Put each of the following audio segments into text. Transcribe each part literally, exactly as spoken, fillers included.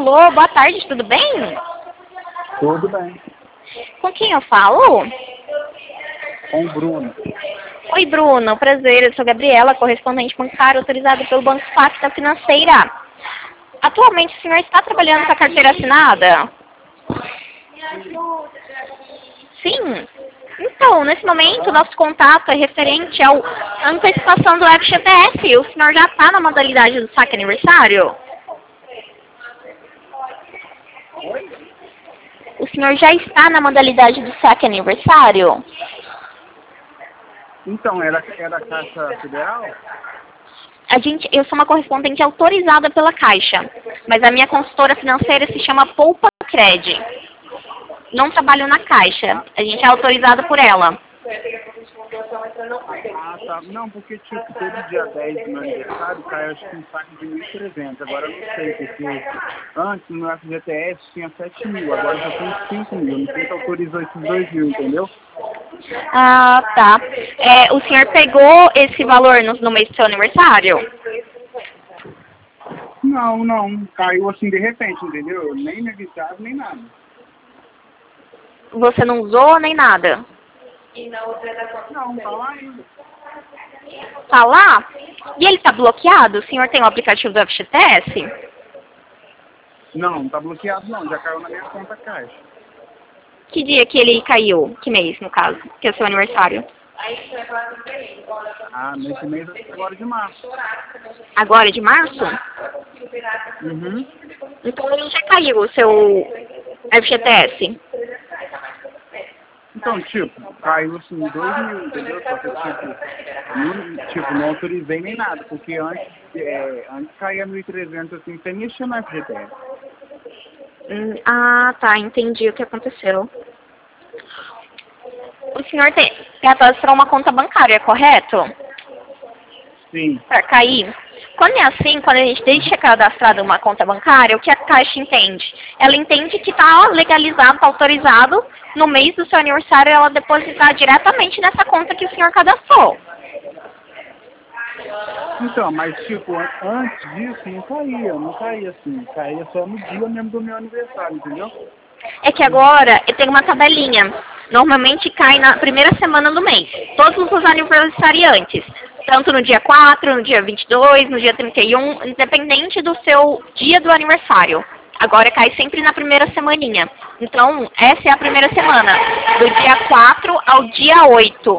Alô, boa tarde, tudo bem? Tudo bem. Com quem eu falo? Com o Bruno. Oi, Bruno, prazer, eu sou Gabriela, correspondente bancária autorizada pelo Banco Pacta Financeira. Atualmente o senhor está trabalhando com a carteira assinada? Sim. Então, nesse momento, nosso contato é referente ao antecipação do F G T S. O senhor já está na modalidade do saque aniversário? O senhor já está na modalidade do saque aniversário? Então, era, era a Caixa Federal? A gente, eu sou uma correspondente autorizada pela Caixa, mas a minha consultora financeira se chama Poupa Cred. Não trabalho na Caixa, a gente é autorizada por ela. Ah, tá. Não, porque tipo, todo dia dez do meu aniversário cai acho que um saque de mil e trezentos. Agora eu não sei, porque antes no F G T S tinha sete mil, agora já tem cinco mil. Não sei se autorizou esses dois mil, entendeu? Ah, tá. É, o senhor pegou esse valor no, no mês do seu aniversário? Não, não. Caiu assim de repente, entendeu? Nem me avisaram, nem nada. Você não usou nem nada? Não, tá lá ainda. Tá lá? E ele tá bloqueado? O senhor tem o aplicativo do F G T S? Não, não tá bloqueado não. Já caiu na minha conta Caixa. Que dia que ele caiu? Que mês, no caso? Que é o seu aniversário? Ah, nesse mês agora de março. Agora, de março? Uhum. Então ele já caiu, o seu F G T S? Então, tipo, caiu assim dois mil, entendeu? Só que, tipo, não, tipo, não autorizei nem nada, porque antes, é, antes caía mil e trezentos, assim, sem mexer no F G T S. Hum, ah, tá, entendi o que aconteceu. O senhor tem cadastrar uma conta bancária, correto? Sim. Para cair. Quando é assim, quando a gente deixa cadastrado uma conta bancária, o que a Caixa entende? Ela entende que está legalizado, está autorizado, no mês do seu aniversário, ela depositar diretamente nessa conta que o senhor cadastrou. Então, mas, tipo, antes disso, não caía, não caía assim. Caía só no dia mesmo do meu aniversário, entendeu? É que agora eu tenho uma tabelinha. Normalmente cai na primeira semana do mês. Todos os aniversariantes. Tanto no dia quatro, no dia vinte e dois, no dia trinta e um, independente do seu dia do aniversário. Agora cai sempre na primeira semaninha. Então, essa é a primeira semana. Do dia quatro ao dia oito.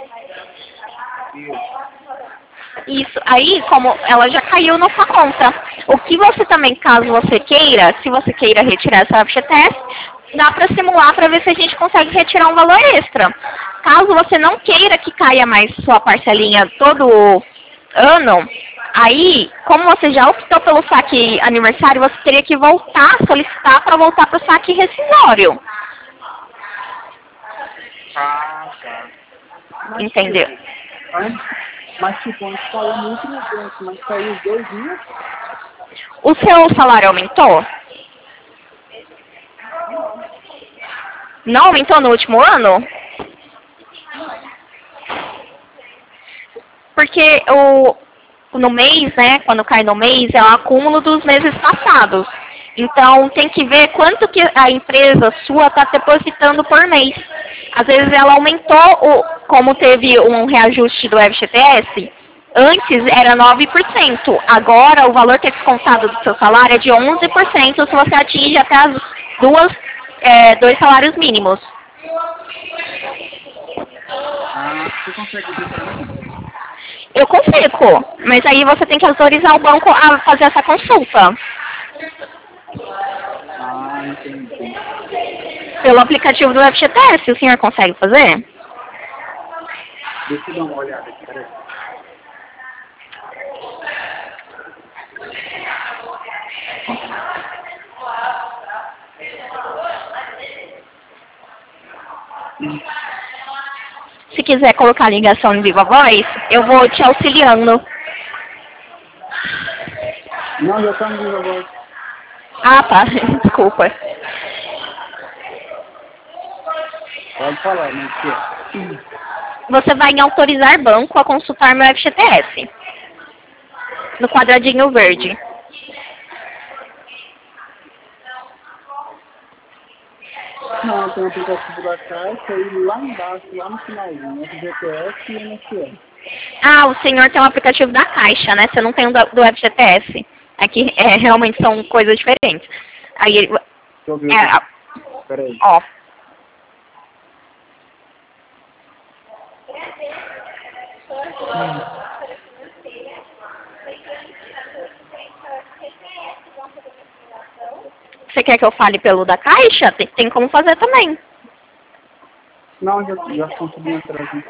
Isso. Aí, como ela já caiu na sua conta. O que você também, caso você queira, se você queira retirar essa F G T S, dá para simular para ver se a gente consegue retirar um valor extra. Caso você não queira que caia mais sua parcelinha todo ano, aí, como você já optou pelo saque aniversário, você teria que voltar, solicitar para voltar para o saque rescisório. Ah, tá. Mas, entendeu? Tipo, antes, mas, tipo, antes caiu mil e trezentos, mas caiu os dois mil. O seu salário aumentou? Não aumentou no último ano? Porque o, no mês, né, quando cai no mês, é o acúmulo dos meses passados. Então, tem que ver quanto que a empresa sua está depositando por mês. Às vezes ela aumentou, o, como teve um reajuste do F G T S, antes era nove por cento. Agora, o valor que é descontado do seu salário é de onze por cento se você atinge até as duas, é, dois salários mínimos. Ah, você consegue ver pra mim? Eu consigo, mas aí você tem que autorizar o banco a fazer essa consulta. Ah, entendi. Pelo aplicativo do F G T S, o senhor consegue fazer? Deixa eu dar uma olhada aqui, peraí. Se quiser colocar a ligação em viva voz, eu vou te auxiliando. Não, já tá no vivo agora. Ah, tá. Desculpa. Pode falar, não sei. Você vai em autorizar banco a consultar meu F G T S. No quadradinho verde. Não, tem o aplicativo da Caixa e lá embaixo, lá no finalzinho, F G T S e N S S. Ah, o senhor tem um aplicativo da Caixa, né? Você não tem o do, do F G T S. Aqui é, realmente são coisas diferentes. Aí ele... Deixa eu ver. É, Peraí. ó. Hum. Você quer que eu fale pelo da Caixa? Tem, tem como fazer também. Não, já, já consegui entrar aqui.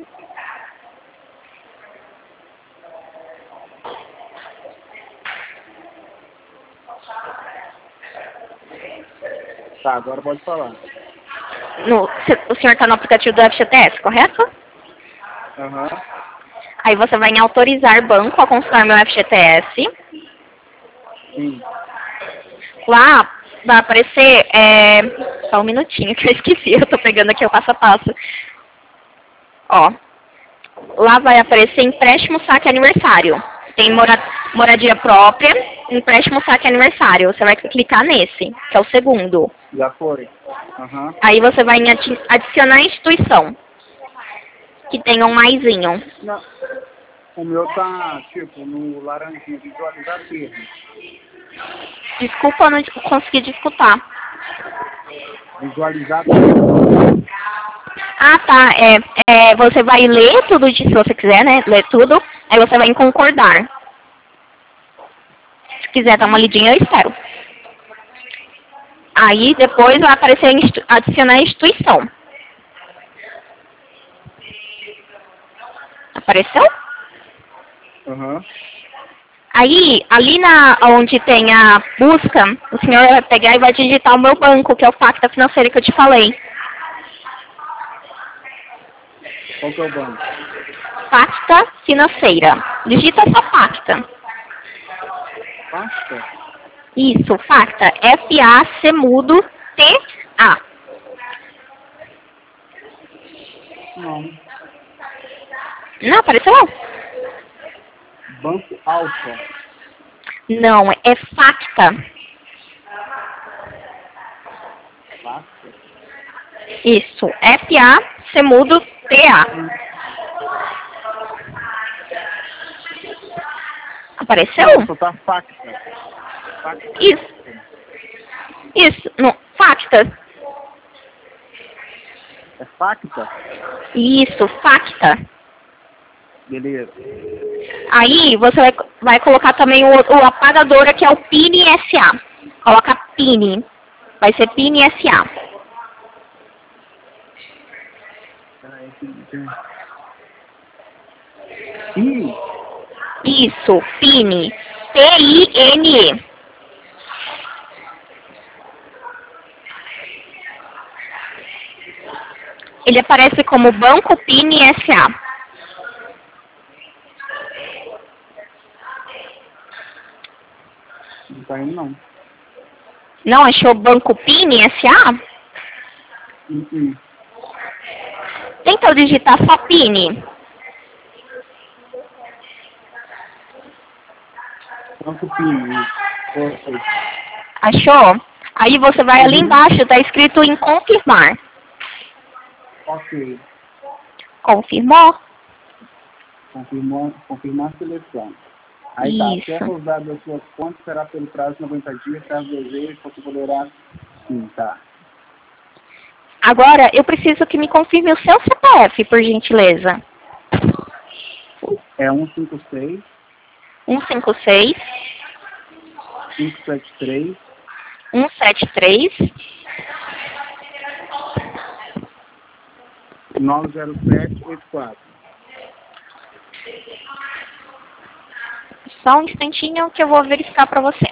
Tá, agora pode falar. No, o senhor está no aplicativo do F G T S, correto? Aham. Uhum. Aí você vai em autorizar banco a consultar meu F G T S. Sim. Lá vai aparecer, é... só um minutinho que eu esqueci, eu tô pegando aqui o passo a passo. Ó, lá vai aparecer empréstimo saque aniversário. Tem mora... moradia própria, empréstimo saque aniversário. Você vai clicar nesse, que é o segundo. Já foi. Uhum. Aí você vai em adi... adicionar instituição, que tem um maisinho. Não. O meu tá, tipo, no laranjinha, visualizar termo. Desculpa, eu não consegui te escutar. Visualizar termo. Ah, tá. É, é, você vai ler tudo, de, se você quiser, né? Ler tudo. Aí você vai em concordar. Se quiser dar uma lidinha, eu espero. Aí depois vai aparecer institu adicionar instituição. Apareceu? Aham. Uhum. Aí, ali na, onde tem a busca, o senhor vai pegar e vai digitar o meu banco, que é o Pacta Financeira que eu te falei. Qual que é o banco? Pacta Financeira. Digita só Pacta. Pacta? Isso, Pacta. F A C mudo T A. Não. Não, apareceu não. Banco Alfa. Não, é Pacta. Pacta? Isso, F A C mudo T A. Hum. Apareceu? Não, só tá Pacta. Pacta. Isso. Isso, não, Pacta. É Pacta? Isso, Pacta. Beleza. Aí você vai, vai colocar também o, o apagadora, que é o P I N S A. Coloca P I N. Vai ser P I N S A. Ih! Isso, P I N. P I N E. Ele aparece como Banco P I N S A. Não tá indo, não. Não achou Banco P I N S A? Uhum. Tenta digitar só P I N. Banco P I N. Ok. Achou? Aí você vai ali Uhum. embaixo, está escrito em confirmar. Ok. Confirmou? Confirmou, confirmar a seleção. Aí Isso. tá, acessa os dados das suas contas, será pelo prazo de noventa dias, caso deseje, você poderá... Sim, tá. Agora, eu preciso que me confirme o seu C P F, por gentileza. É um cinco seis, um cinco seis, cinco sete três, um sete três, nove zero sete oito quatro. Só um instantinho que eu vou verificar para você.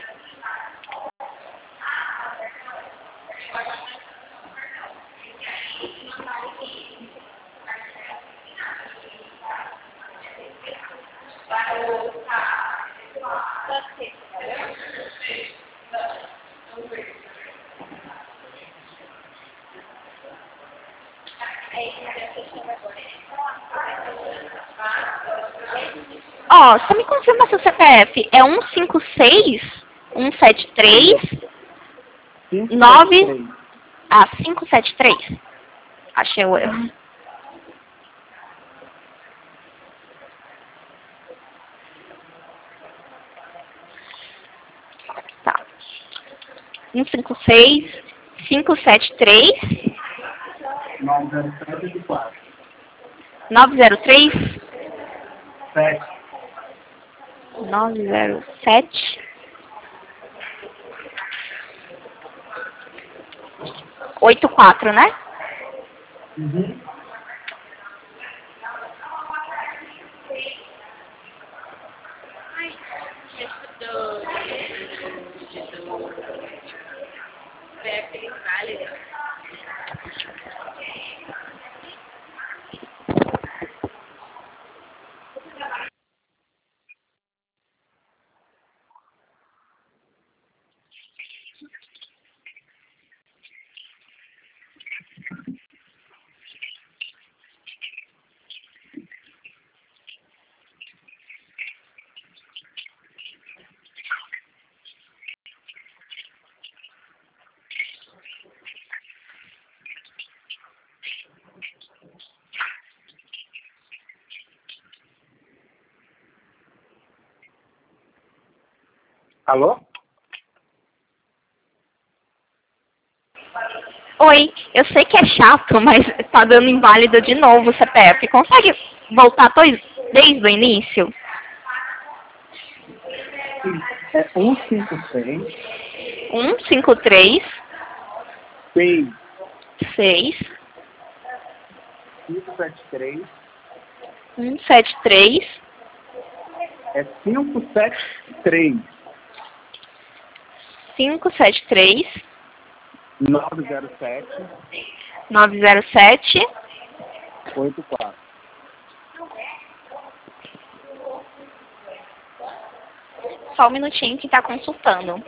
Ó, você me confirma seu C P F? É um cinco seis, um sete três, nove... Ah, cinco sete três. Achei o erro. Tá. um cinco seis, cinco sete três, nove zero sete quatro. nove zero três, sete. nove zero sete, oito quatro, né? Uhum. Alô? Oi, eu sei que é chato, mas tá dando inválido de novo o C P F. Consegue voltar dois, desde o início? Sim. É um cinco seis, um cinco três, seis, seis, cinco sete três, um sete três, é cinco sete três, cinco sete três, nove zero sete, nove zero sete. oito quatro. Só um minutinho que tá consultando.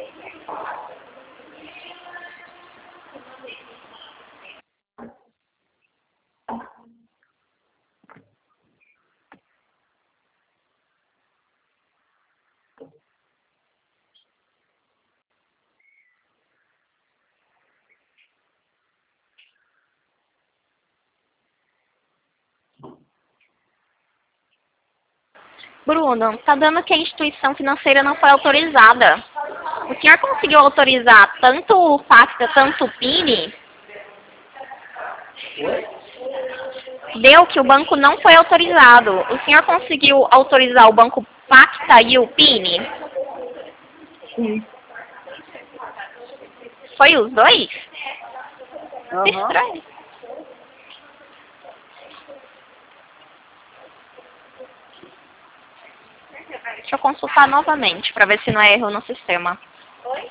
Bruno, tá dando que a instituição financeira não foi autorizada. O senhor conseguiu autorizar tanto o FACTA, tanto o P I N? Deu que o banco não foi autorizado. O senhor conseguiu autorizar o banco FACTA e o P I N? Sim. Foi os dois? Aham. Estranho. Deixa eu consultar novamente para ver se não é erro no sistema. Oi?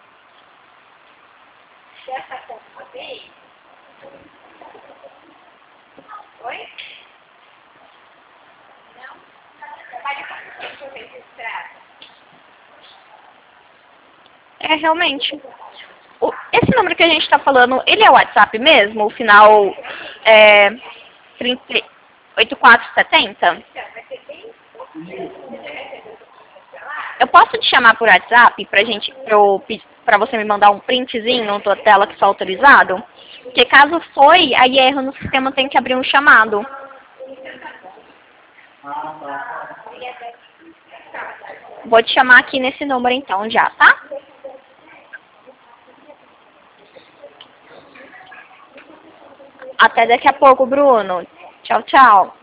Oi? É, realmente. O, esse número que a gente está falando, ele é o WhatsApp mesmo? O final é oito quatro sete zero? Eu posso te chamar por WhatsApp pra gente, para você me mandar um printzinho da tela que foi autorizado? Porque caso foi, aí erro no sistema, tem que abrir um chamado. Vou te chamar aqui nesse número então já, tá? Até daqui a pouco, Bruno. Tchau, tchau.